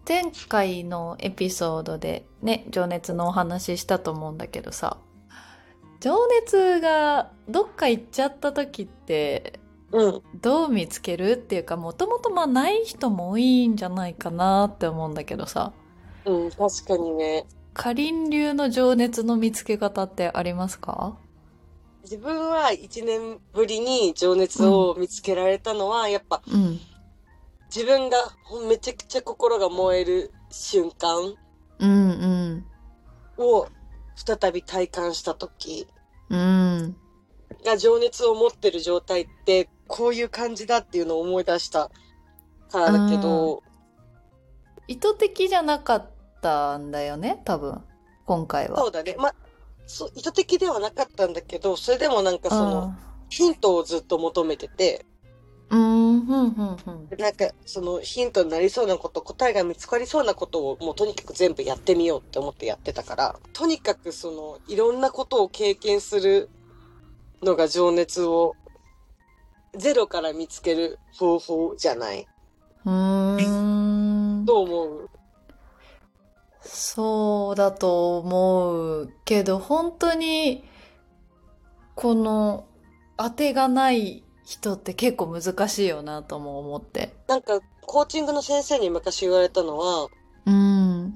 前回のエピソードでね、情熱のお話ししたと思うんだけどさ、情熱がどっか行っちゃった時ってうん。 どう見つけるっていうか、もともとまあない人も多いんじゃないかなって思うんだけどさ、 うん、確かにね。 かりん流の情熱の見つけ方ってありますか？ 自分は1年ぶりに情熱うん、 を見つけられたのは、やっぱうん、 自分がめちゃくちゃ心が燃える瞬間うん、うん、 を再び体感した時うん。 が情熱を持ってる状態ってこういう感じだっていうのを思い出したからうだけん。 ど、 意図的じゃなかったんだよね、多分。今回は。 そうだね。意図的ではなかったんだけど、それでもなんかうん。 ヒントをずっと求めてて、 うん、ふんふんふん。 なんか、そのヒントになりそうなこと、答えが見つかりそうなことをもうとにかく全部やってみようって思ってやってたから、とにかくいろんなことを経験するのが情熱をゼロから見つける方法じゃない。 うーん。 どう思う？ そうだと思うけど、本当に、この、当てがない人って結構難しいよなとも思って。 なんか、コーチングの先生に昔言われたのは、 うん、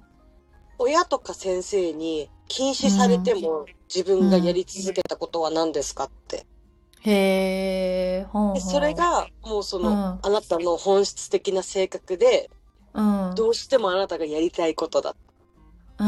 親とか先生に禁止されうん、 ても自分がやうん。 り続けたことは何ですかって。 へえ、ほで、 んそれほがもうん。うん、 あなたの本質的な性格で、 うん、 どうしてもあなたがやりたいことだ。 うん、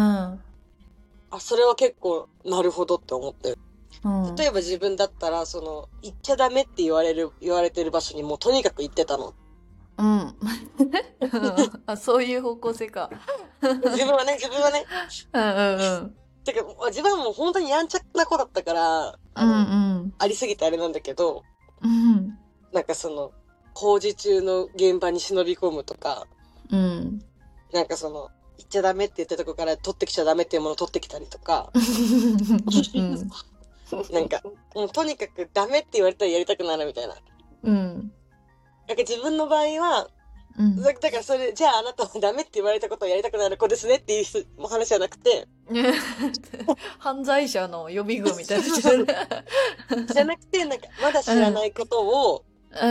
それは結構、なるほどって思ってる。 うん。 例えば自分だったら、行っちゃダメって言われてる場所にもうとにかく行ってたの。 うん。あ、そういう方向性か。 自分はね。 うんうんうん。 てか、自分はもう本当にやんちゃな子だったから、 うんうん。 ありすぎてあれなんだけど、 うん。 なんか工事中の現場に忍び込むとか、 うん。 なんか行っちゃダメって言ったとこから取ってきちゃダメっていうものを取ってきたりとか、 うん。 なんか、もうとにかくダメって言われたらやりたくなるみたいな。 うん。 なんか自分の場合は、 うん。 だからじゃああなたはダメって言われたことをやりたくなる子ですねっていう話じゃなくて、 犯罪者の予備軍みたいになっそうてるね。 じゃなくて、なんかまだ知らうん。 ないことをうん。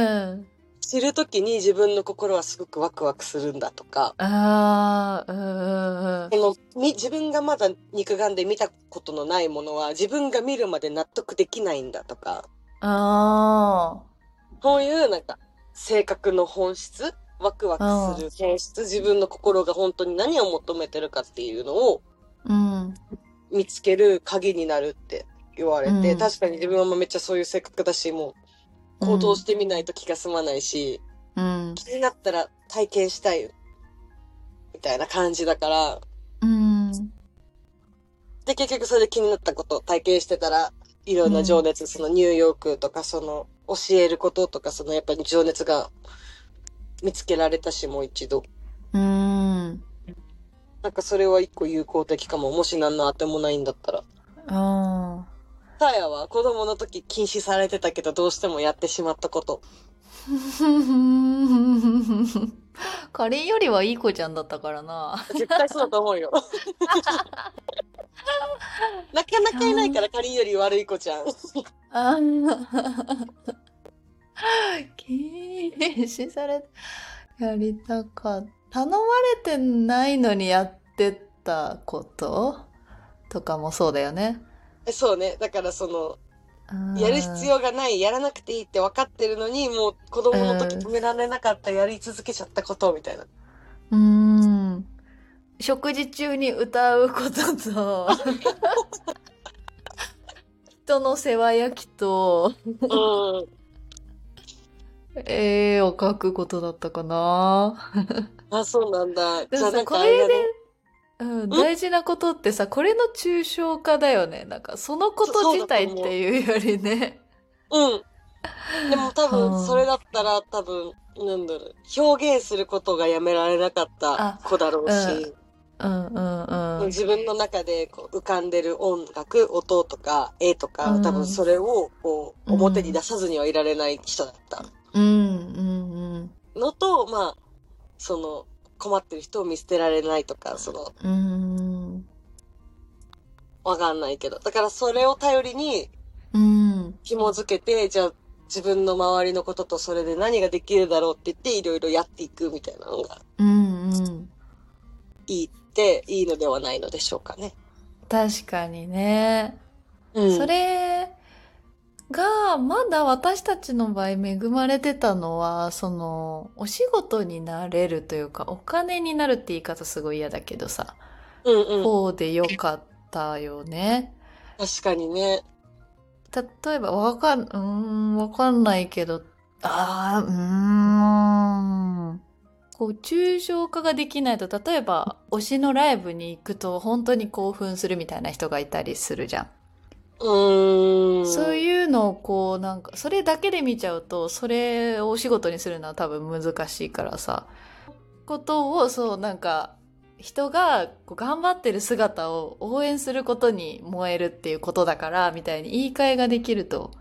知るときに自分の心はすごくワクワクするんだとか、 ああ、うんうん自分がまだ肉眼で見たことのないものは自分が見るまで納得できないんだとか、 うん。あそういうなんか性格の本質、ワクワクすあ、 る本質、自分の心が本当に何を求めてるかっていうのをうん。 見つける鍵になるって言われて、 うん。 確かに自分はもうめっちゃそういう性格だし、もう行動うん。 してみないと気が済まないし、 うん。 気になったら体験したいみたいな感じだから、 うん。 で、結局それで気になったことを体験してたら、いろんな情うん。 熱、ニューヨークとか、教えることとか、やっぱり情熱が見つけられたし、もう一度。 うん。 なんかそれは一個有効的かも。もし何のあてもないんだったら。 ああ。 さやは子供の時禁止されてたけど、どうしてもやってしまったこと。 かりんよりはいい子ちゃんだったからな。 絶対そうだと思うよ。なかなかいないから、仮より悪い子ちゃん。 あ禁止され、やりたかった。頼まれてないのにやってたこととかもそうだよね。 そうね。だからうやる必ん。 要がない、やらなくていいって分かってるのに、もう子供の時うん。 止められなかったやり続けちゃったことみたいな。 うん。食事中に歌うことと、人の世話焼きと、 うん。 絵を描くことだったかな。 そうなんだ。 でもさ、 じゃあなんこれで、 かあれだね。 うん、 ん大事なことってさ、これの抽象化だよね。なんか、そのことそうだと自体っ思う。 ていうよりね。 うん。でも多分、それはだったら多分、なんだろう、表現することがやめられなかったあ、 子だろうあ、 し、 うん、うん、うん、 自分の中で浮かんでる音楽、音とか絵とうか、多分ん、 それをうん、 表に出さずにはいられない人だったうん、うん、うん、 のと、そ困ってる人を見捨てられないとか、わかんないけど。だからそれを頼りに紐づけて、じゃあ自分の周りのこととそれで何ができるだろうって言っていろいろやっていくみたいなのがいいのではないのでしょうかね。 確かにね。それが、まだ私たちの場合恵まれてたのは、お仕事になれるというか、お金になるって言い方すごい嫌だけどさ、方でよかったよね。 確かにね。 例えば、わかんないけど、抽象化ができないと、例えば、推しのライブに行くと本当に興奮するみたいな人がいたりするじゃん。そういうのをそれだけで見ちゃうと、それをお仕事にするのは多分難しいからさ、ことを、人が頑張ってる姿を応援することに燃えるっていうことだから、みたいに言い換えができると。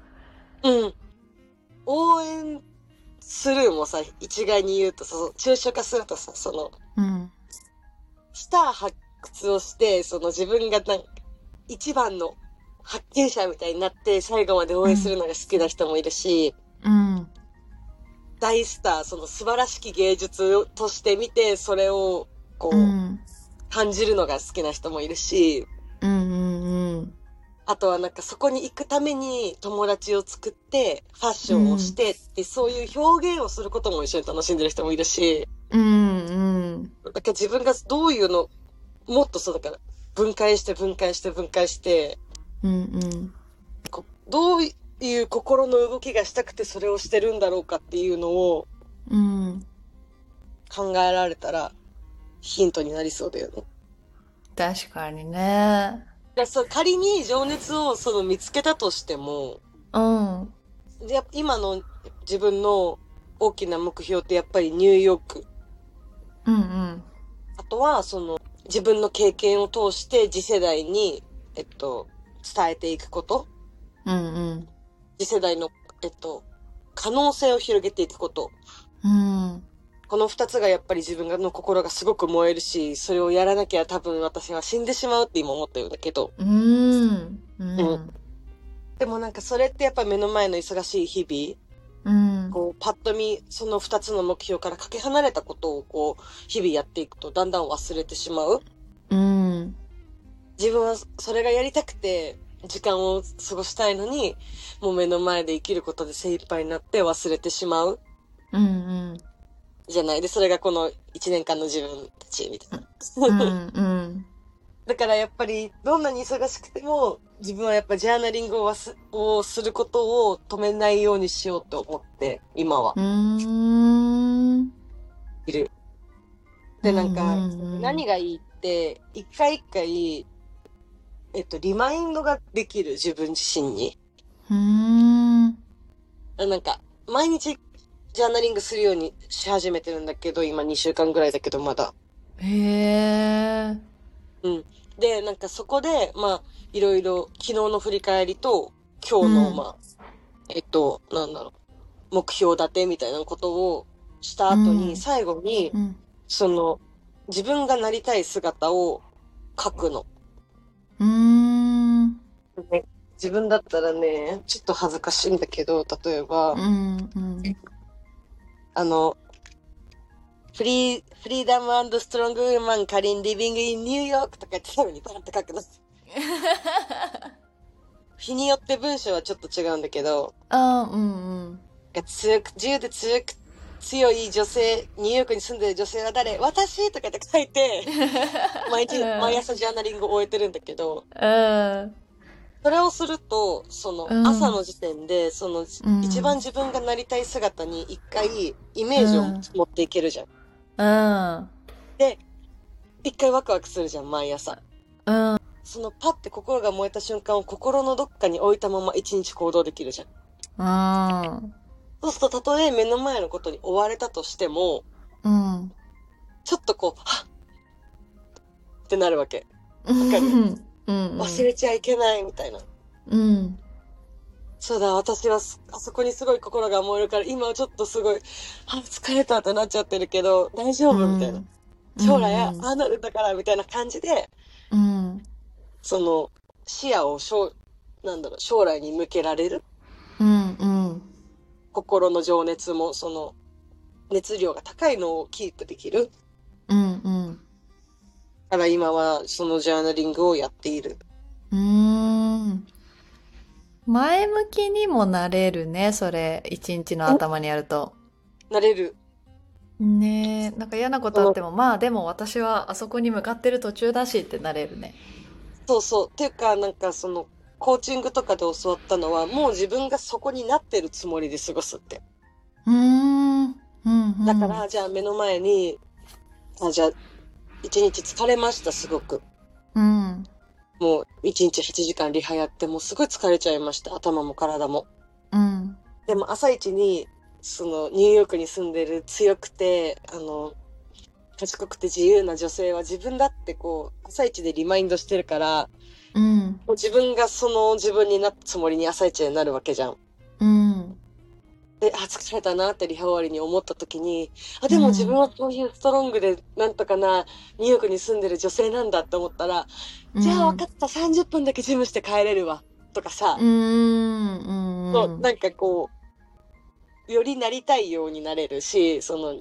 応援するもさ、一概に言うとさ、抽象化するとさ、スター発掘をして、自分が一番の発見者みたいになって最後まで応援するのが好きな人もいるし、大スター、素晴らしき芸術として見て、それを感じるのが好きな人もいるし、あとはそこに行くために友達を作ってファッションをしてってそういう表現をすることも一緒に楽しんでる人もいるし、だから自分がどういうのもっとだから分解してどういう心の動きがしたくてそれをしてるんだろうかっていうのを考えられたらヒントになりそうだよね。 確かにね。 仮に情熱を見つけたとしても、今の自分の大きな目標ってやっぱりニューヨーク。あとは自分の経験を通して次世代に伝えていくこと。次世代の可能性を広げていくこと。この二つがやっぱり自分の心がすごく燃えるし、それをやらなきゃ多分私は死んでしまうって今思ってるんだけど。でもそれってやっぱり目の前の忙しい日々、パッと見その二つの目標からかけ離れたことを日々やっていくとだんだん忘れてしまう。自分はそれがやりたくて時間を過ごしたいのに、もう目の前で生きることで精一杯になって忘れてしまう。じゃない。で、それがこの1年間の自分たちみたいな。だからやっぱりどんなに忙しくても自分はやっぱジャーナリングをすることを止めないようにしようと思って今はいる。で何がいいって一回一回リマインドができる自分自身に。毎日ジャーナリングするようにし始めてるんだけど、今2週間ぐらいだけどまだ。で、そこで、いろいろ昨日の振り返りと、今日の、目標立てみたいなことをした後に、最後に、自分がなりたい姿を書くの。自分だったらね、ちょっと恥ずかしいんだけど、例えば、フリーダム&ストロングウーマンカリンリビングインニューヨークとか言って最後にバーって書くの。日によって文章はちょっと違うんだけど、自由で強い女性、ニューヨークに住んでる女性は誰？私とかって書いて、毎朝ジャーナリングを終えてるんだけど、それをすると、朝の時点で、一番自分がなりたい姿に一回イメージを持っていけるじゃん。で、一回ワクワクするじゃん、毎朝。パッて心が燃えた瞬間を心のどっかに置いたまま一日行動できるじゃん。そうすると、たとえ目の前のことに追われたとしても、ちょっとはっってなるわけ。わかる？忘れちゃいけないみたいな。そうだ、私はあそこにすごい心が燃えるから、今はちょっとすごい、疲れたってなっちゃってるけど、大丈夫みたいな。 う将来あんあなるんだからみたいな感じで、 うんその視野を将来に向けられるうんうん心の情熱も、その熱量が高いのをキープできるうんうんから今はそのジャーナリングをやっている。 うーん。前向きにもなれるね、それ、一日の頭にやると。 なれる。 ねえ、なんか嫌なことそのあっても、まあでも私はあそこに向かってる途中だしってなれるね。 そうそう。っていうか、なんかその、コーチングとかで教わったのは、もう自分がそこになってるつもりで過ごすって。 うーん、うんうん、 だから、じゃあ目の前に、じゃあ、一日疲れました、すごく。 うん、 もう、一日8時間リハやって、もうすごい疲れちゃいました、頭も体も。 うん、 でも朝一に、その、ニューヨークに住んでる強くて、賢くて自由な女性は自分だってこう、朝一でリマインドしてるから、 うん、 もう自分がその自分になったつもりに朝一でなるわけじゃん。 うん、 で、疲れたなってリハ終わりに思った時に、 うでも自分ん、 はそういうストロングで、なんとかな、ニューヨークに住んでる女性なんだって思ったら、 うん、 じゃあ分かった、30分だけジムして帰れるわ、とかさ、 うん、うん、 なんかこう、よりなりたいようになれるし、そのうん、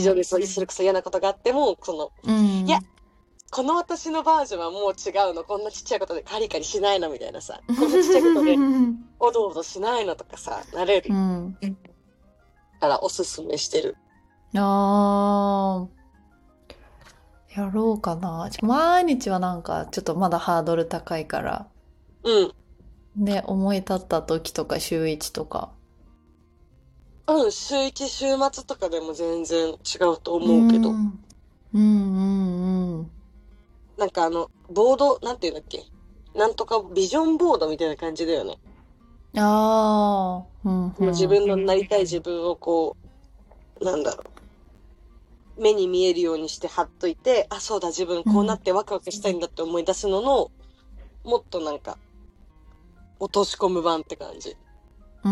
日常でそれこそ嫌なことがあっても、 ういや、 ん、 この私のバージョンはもう違うの。こんなちっちゃいことでカリカリしないのみたいなさ。こんなちっちゃいことでおどおどしないのとかさ、なれるうん。 からおすすめしてる。 あー、やろうかな。毎日はなんかちょっとまだハードル高いから。 うん。 ね、思い立った時とか週一とか。 うん、週一週末とかでも全然違うとうー思うけど。 ん。うんうんうん。 なんかボード、なんていうんだっけ。なんとかビジョンボードみたいな感じだよね。 ああ、うんう自ん。 分のなりたい自分をこう、なんだろう。目に見えるようにして貼っといて、あ、そうだ、自分こうなってワクワクしたいんだって思い出すのの、もっとなんか、落とし込む版って感じ。 うん。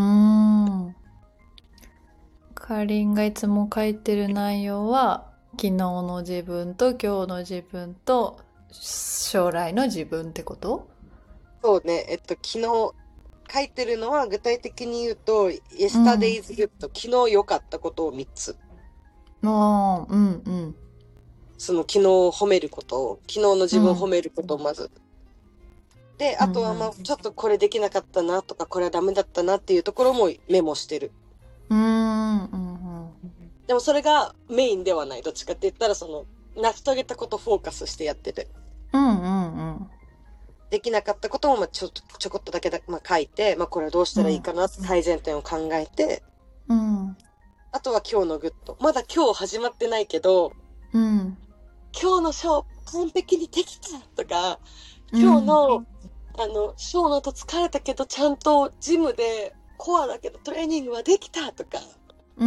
かりんがいつも書いてる内容は、昨日の自分と今日の自分と将来の自分ってこと？ そうね、昨日書いてるのは具体的に言うと、 うん。 yesterday's good、昨日良かったことを3つ。 ああ、うんうん。 その昨日褒めることを、昨日の自分を褒めることをまず。で、 うんあとはまあ、 うん。 ちょっとこれできなかったなとか、これはダメだったなっていうところもメモしてる。 うんうんうん。 でもそれがメインではない。どっちかって言ったら、その、成し遂げたことをフォーカスしてやってて。 うんうんできなかったこともまあちょこっとだけまあ、書いて、まあこれはどうしたらいいかなって改善点を考えて、 うん。うん。 あとは今日のグッド。まだ今日始まってないけど、 うん。 今日のショー完璧にできたとか、 うん。 今日の、ショーの後疲れたけど、ちゃんとジムでコアだけどトレーニングはできたとか、 うん。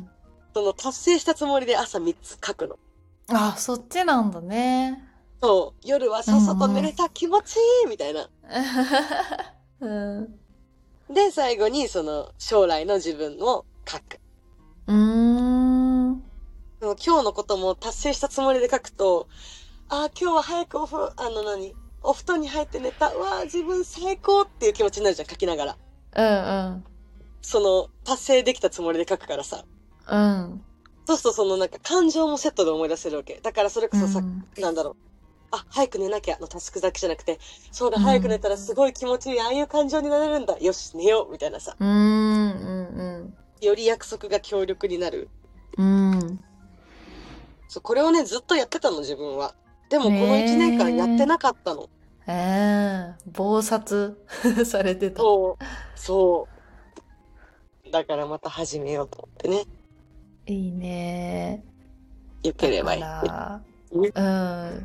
その達成したつもりで朝3つ書くの。 あ、そっちなんだね。 そう、夜はうさっさと寝んうん。 れた気持ちいいみたいな。 うん。 で、最後にその将来の自分を書く。 うーん。 でも今日のことも達成したつもりで書くと、今日は早くお布団に入って寝た。うわー、自分最高っていう気持ちになるじゃん、書きながら。 うんその、達成できたつもりで書くからさ。 うん。 そうするとそのなんか感情もセットで思い出せるわけ。だからそれこそさ、 うん。 なんだろう。早く寝なきゃのタスクだけじゃなくて、そうだ、 うん。 早く寝たらすごい気持ちいい、ああいう感情になれるんだ。よし、寝よう、みたいなさ。 うん。うん。 より約束が強力になる。 うん。 そう、これをね、ずっとやってたの、自分は。でもこの1年間やってねなかったの。 え。忙殺されてた。 そう、そう。だからまた始めようと思ってね。 いいね。 よけだかればいい。 ら、 ね。 うん。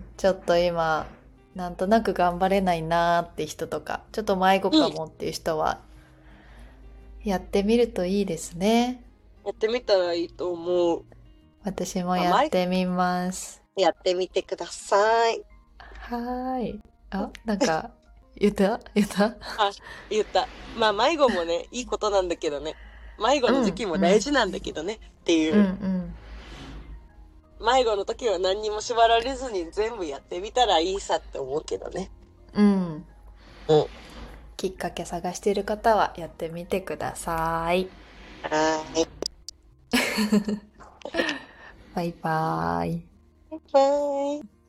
ちょっと今、なんとなく頑張れないなーって人とか、ちょっと迷子うん。 かもっていう人は、やってみるといいですね。 やってみたらいいと思う。 私もまあ、 やってみます。 やってみてください。 はーい。あ、なんか、言ったあ、言った。まあ、迷子もね、いいことなんだけどね。迷子うの時期も大んうん。 事なんだけどね。ってうんういう。 ん。 迷子の時は何にも縛られずに全部やってみたらいいさって思うけどね。 うん。 うん。 きっかけ探している方はやってみてください。 はーい。 バイバーイ。 バイバイ。